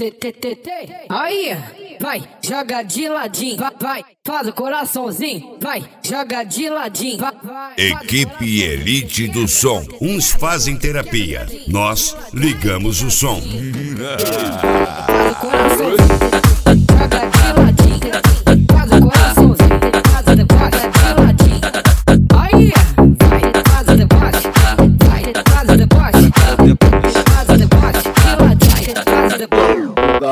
Aí, vai, joga de ladinho, vai, faz o coraçãozinho, vai, joga de ladinho, vai. Equipe Elite do Som. Uns fazem terapia, nós ligamos o som. Faz o coraçãozinho, joga de ladinho, faz o coraçãozinho, faz o deboche de ladinho. Aí, vai, faz o deboche, vai, faz o deboche, faz o deboche de ladinho, faz o deboche.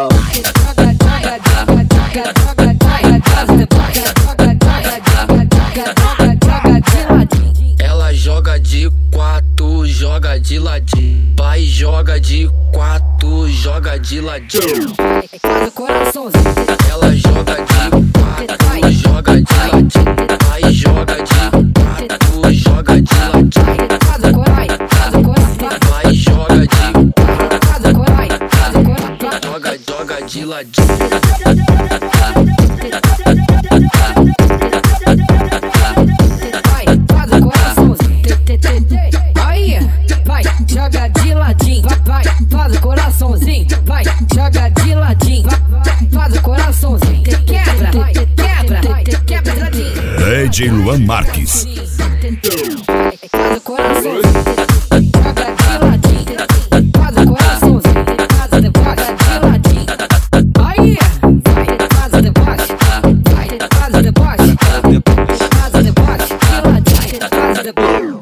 Ela joga de quatro, joga de ladinho. Vai, joga de quatro, joga de ladinho. Faz o coraçãozinho. Ela joga de quatro, joga de ladinho. Vai, joga de quatro, joga de ladinho. Faz o coração, faz o coração. Vai, joga de Faz o coração, faz o coração. joga de ladinho. Vai, faz o coraçãozinho. Aí, vai, joga de ladinho. Vai, faz o coraçãozinho. Vai, joga de ladinho. Vai, faz o coraçãozinho. Quebra, quebra, ladinho. Ed Luan Marques. Faz o coraçãozinho. Joga de ladinho. Faz o coraçãozinho. Faz o deboche de ladinho. Aí, vai, faz o deboche. Vai, faz o deboche. Faz o deboche de ladinho. Faz o deboche.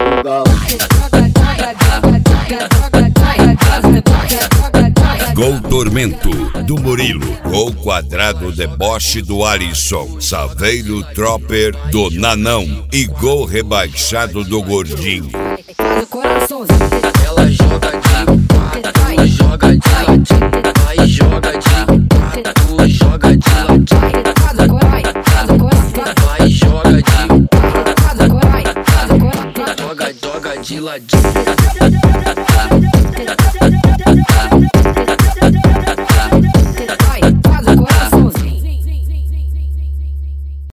Gol Tormento, do Murilo. Gol Quadrado Deboche, do Alisson. Saveiro Tropper, do Nanão. E gol rebaixado do Gordinho. Faz o coraçãozinho. Ela joga de quatro, joga de ladinho. Vai, joga de quatro, joga de ladinho. Faz o coração, faz o coração. Vai, joga de Faz o coração, faz o coração. joga de ladinho.